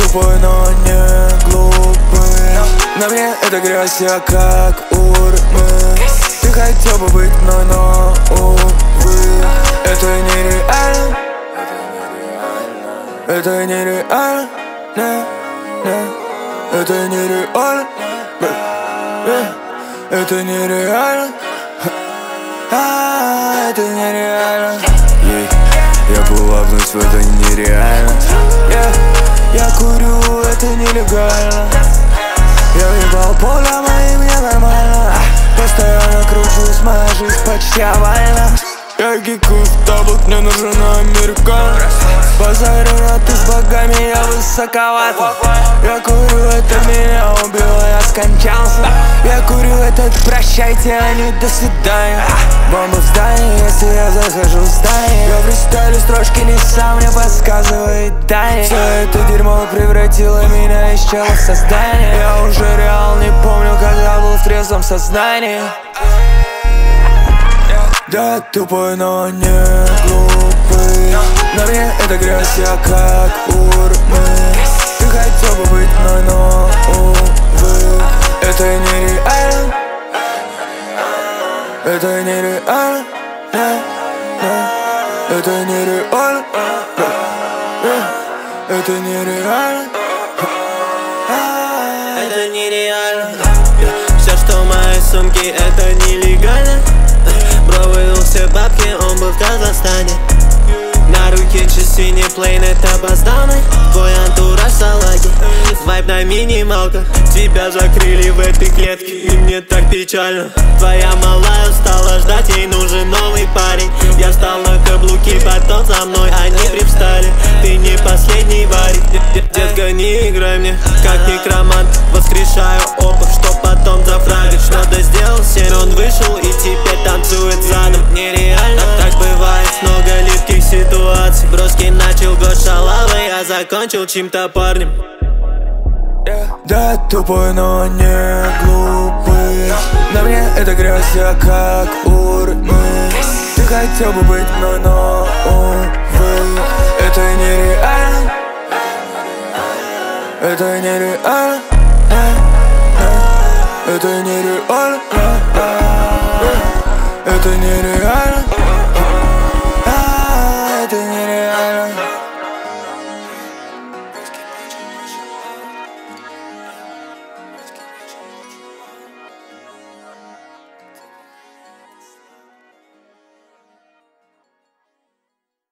тупой, но не глупый. На мне эта грязь, я как урны. Ты хотел бы быть мной, но увы. Это нереально. Это нереально. Это нереально. Это нереально. Это нереально. Я плавнусь в это нереально. Я курю, это нелегально. Я въебал поле, моим мне нормально. Постоянно кручусь, моя жизнь почти овальна. Я гикую в таблет, мне нужен американ. Базарю на ты с богами, я высоковат. Я курю, это меня убило, я скончался. Я курю, это прощайте, а не до свидания. Бомба в здании, если я захожу в здание. Я фристайлю строчки, не сам мне подсказывает Дани. Все это дерьмо превратило меня из чела в создание. Я уже реал не помню, когда был в трезвом сознании. Да, тупой, но не глупый. На мне эта грязь, я как урны. Ты хотел бы быть мной, но увы. Это нереально. Это нереально. Это нереально. Это нереально. Это нереально. Все, что в моей сумке, это нелегально. Бро вывел все бабки, он был в Казахстане. На руке часы, не плейнет опозданный. Твой антураж салаги, вайб на минималках. Тебя закрыли в этой клетке, и мне так печально. Твоя малая устала ждать, ей нужен новый парень. Я встал на каблуки, потом за мной они привстали. Ты не последний варик, детка, не играй мне как некромант. Воскрешаю опыт, что потом зафрагать. Что-то сделал 7, он вышел и теперь танцует задом. Нереально, так бывает, много липких ситуаций. Броски начал год шалавой, я закончил чьим-то парнем. Да, тупой, но не глупый. На мне эта грязь, я как урны. Ты хотел бы быть мной, но увы. Это нереально. Это нереально. Это нереально. Это нереально.